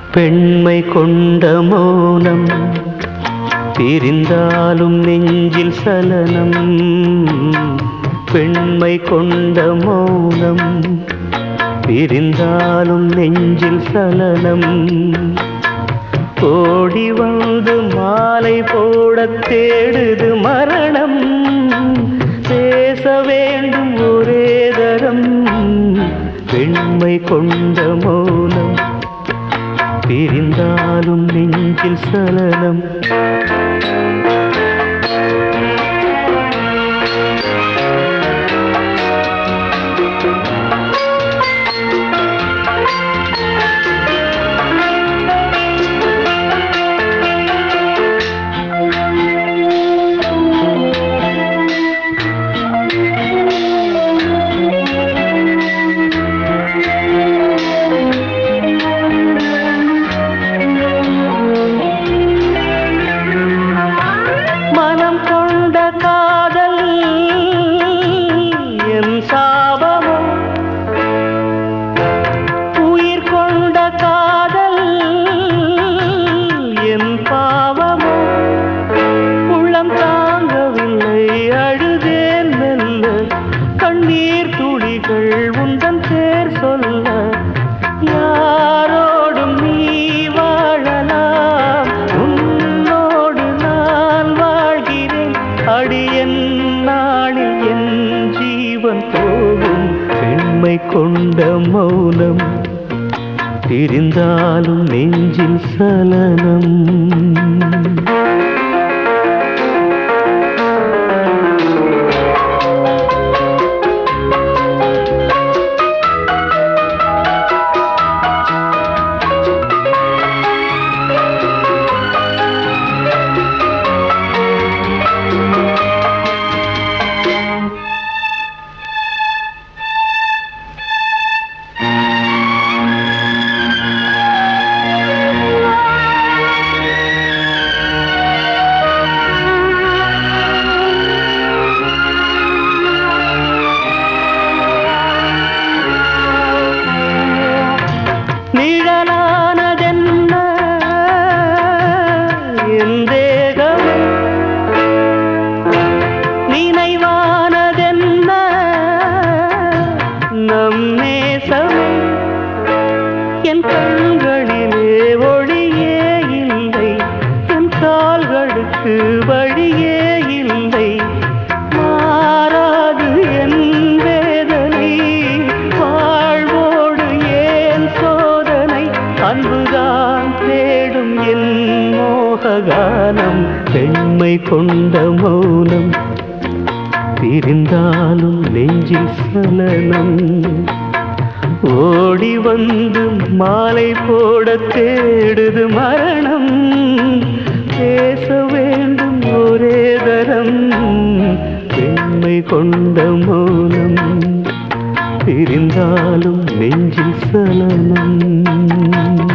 பெண்மை கொண்ட மௌனம் பிரிந்தாலும் நெஞ்சில் சலனம். பெண்மை கொண்ட மௌனம் பிரிந்தாலும் நெஞ்சில் சலனம். ஓடி வந்து மாலை போடத் தேடுது மரணம். பேச வேண்டும் ஒரே தரம். பெண்மை கொண்ட மௌனம் பிரிந்தாலும் நெஞ்சில் சலனம். கண்ணீர் துளிகள் உந்தன் பேர் சொல்ல யாரோடும் நீ வாழலாம். உன்னோடு நான் வாழ்கிறேன். அடியன் நாளில் என் ஜீவன் போகும். பெண்மை கொண்ட மௌனம் பிரிந்தாலும் நெஞ்சில் சலனம். நிழலானதென்ன என் தேகமே, நினைவானதென்ன நம் நேசமே. என் கண்களிலே ஒளியே இல்லை, என் கால்களுக்கு வழியே இல்லை. மாறாது என் வேதனை, வாழ்வோடு ஏன் சோதனை. அன்புதான் தேடும் என் மோககானம். பெண்மை கொண்ட மௌனம் பிரிந்தாலும் நெஞ்சில் சலனம். ஓடி வந்து மாலை போட தேடுது மரணம். பேச வேண்டும் ஒரே தரம். பெண்மை கொண்ட மௌனம் பிரிந்தாலும் நெஞ்சில் சலனம்.